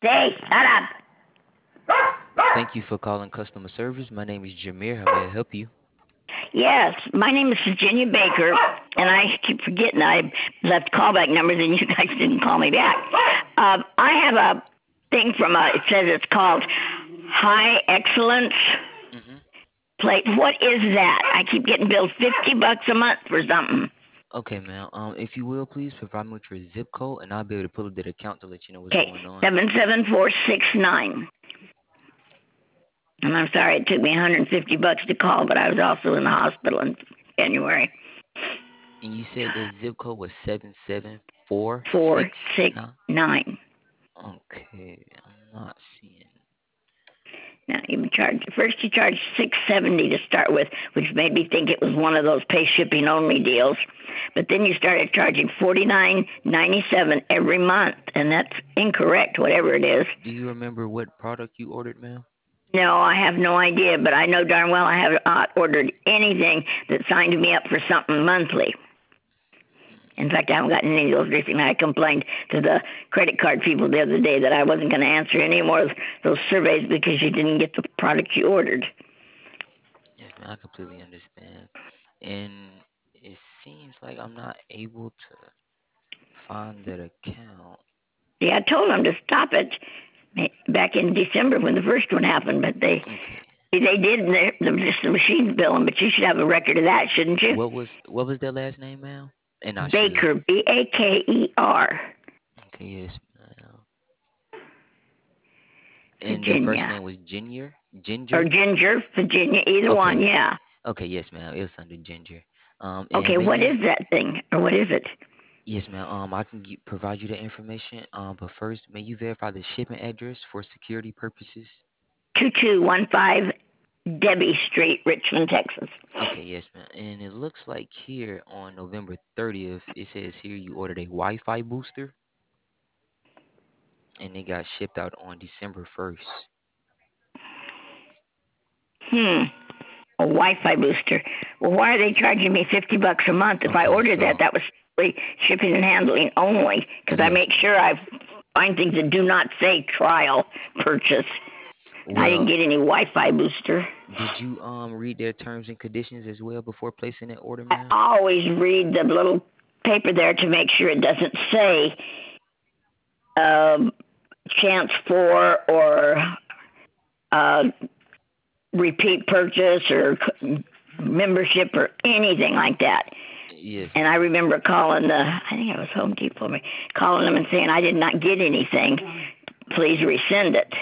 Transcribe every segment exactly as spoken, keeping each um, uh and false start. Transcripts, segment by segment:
Say, shut up. Thank you for calling customer service. My name is Jameer. How may I help you? Yes, my name is Virginia Baker, and I keep forgetting I left callback numbers, and you guys didn't call me back. Um, I have a thing from a. It says it's called High Excellence hmm Plate. What is that? I keep getting billed fifty bucks a month for something. Okay, ma'am. Um, if you will, please provide me with your zip code, and I'll be able to pull up that account to let you know what's Okay, going on. seven seven four six nine. And I'm sorry it took me one hundred fifty bucks to call, but I was also in the hospital in January. And you said the zip code was seven seven four Four six six nine. nine. Okay, I'm not seeing. Now you charge first you charged six seventy to start with, which made me think it was one of those pay shipping only deals. But then you started charging forty nine ninety seven every month, and that's incorrect. Whatever it is. Do you remember what product you ordered, ma'am? No, I have no idea, but I know darn well I have not ordered anything that signed me up for something monthly. In fact, I haven't gotten any of those recently. I complained to the credit card people the other day that I wasn't going to answer any more of those surveys because you didn't get the product you ordered. Yes, ma'am. I completely understand. And it seems like I'm not able to find that account. See, I told them to stop it back in December when the first one happened, but they Okay. they did. The, the, just the machine billing, but you should have a record of that, shouldn't you? What was what was their last name, ma'am? And I should. Baker, B A K E R, Okay, yes, ma'am. And the first Virginia, name was Ginger. or Ginger. Ginger, Virginia, either one. Okay. Yeah. Okay, yes, ma'am. It was under Ginger. Um, Okay, and may what you? is that thing, or what is it? Yes, ma'am. Um, I can get, provide you the information. Um, but first, may you verify the shipping address for security purposes? Two two one five Debbie Street, Richmond, Texas. Okay, yes, ma'am. And it looks like here on November thirtieth, it says here you ordered a Wi-Fi booster, and it got shipped out on December first. Hmm. A Wi-Fi booster. Well, why are they charging me fifty bucks a month? If I Okay, ordered that, so that was shipping and handling only, because I yes, make ma'am. sure I find things that do not say trial purchase. I didn't Well, get any Wi-Fi booster. did you um read their terms and conditions as well before placing that order, I ma'am? always read the little paper there to make sure it doesn't say um, chance for or uh, repeat purchase or membership or anything like that. Yes, And I ma'am. remember calling the, I think it was Home Depot, calling them and saying I did not get anything. Please resend it.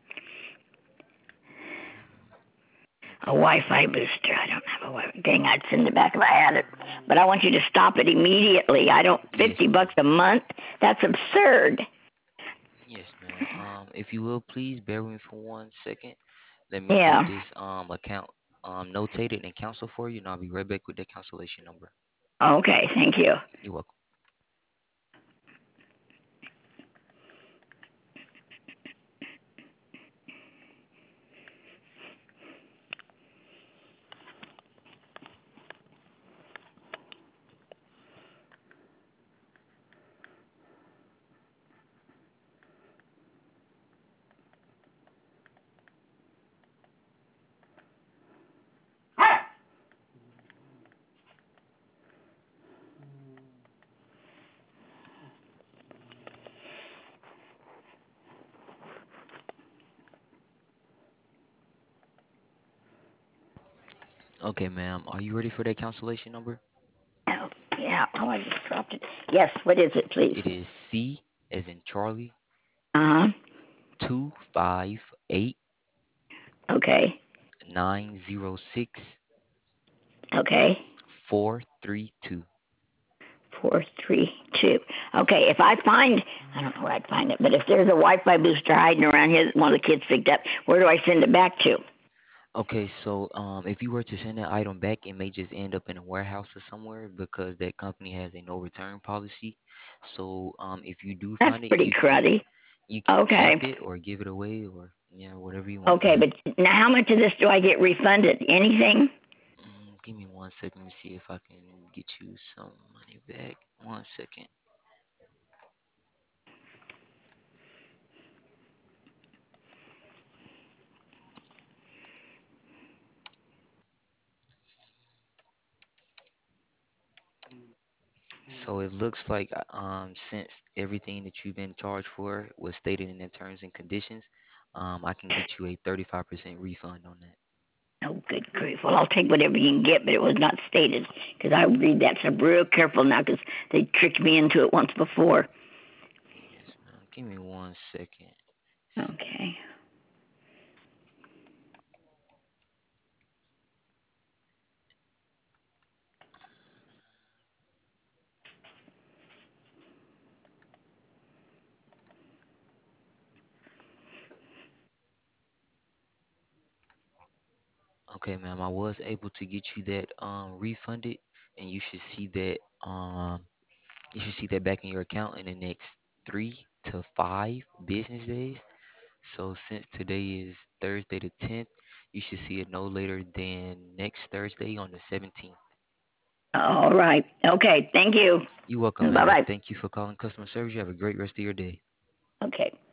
A Okay. Wi-Fi booster. I don't have a Wi-Fi. Dang, I'd send it back if I had it. But I want you to stop it immediately. I don't. Yes, Fifty ma'am. bucks a month. That's absurd. Yes, ma'am. Um, if you will, please bear with me for one second. Let me get Yeah. this um account um notated and cancel for you, and I'll be right back with the cancellation number. Okay. Thank you. You're welcome. Okay, ma'am. Are you ready for that cancellation number? Oh, yeah. Oh, I just dropped it. Yes. What is it, please? It is C as in Charlie Uh huh. two five eight Okay. nine zero six Okay. four three two. Four three two. Okay. If I find, I don't know where I'd find it, but if there's a Wi-Fi booster hiding around here that one of the kids picked up, where do I send it back to? Okay, so um, if you were to send that item back, it may just end up in a warehouse or somewhere because that company has a no return policy. So um, if you do That's find it, pretty you can cruddy. you can Okay. keep it or give it away or yeah, whatever you want, Okay, ma'am. but now how much of this do I get refunded? Anything? Mm, give me one second to see if I can get you some money back. One second. So it looks like uh, um since everything that you've been charged for was stated in the terms and conditions, um I can get you a thirty-five percent refund on that. Oh, good grief. Well, I'll take whatever you can get, but it was not stated because I read that so real careful now because they tricked me into it once before. Yes, ma'am. Give me one second. Okay. Okay, ma'am. I was able to get you that um refunded, and you should see that um you should see that back in your account in the next three to five business days. So since today is Thursday the tenth, you should see it no later than next Thursday on the seventeenth. All right. Okay. Thank you. You're welcome, Bye ma'am, and bye. thank you for calling customer service. You have a great rest of your day. Okay.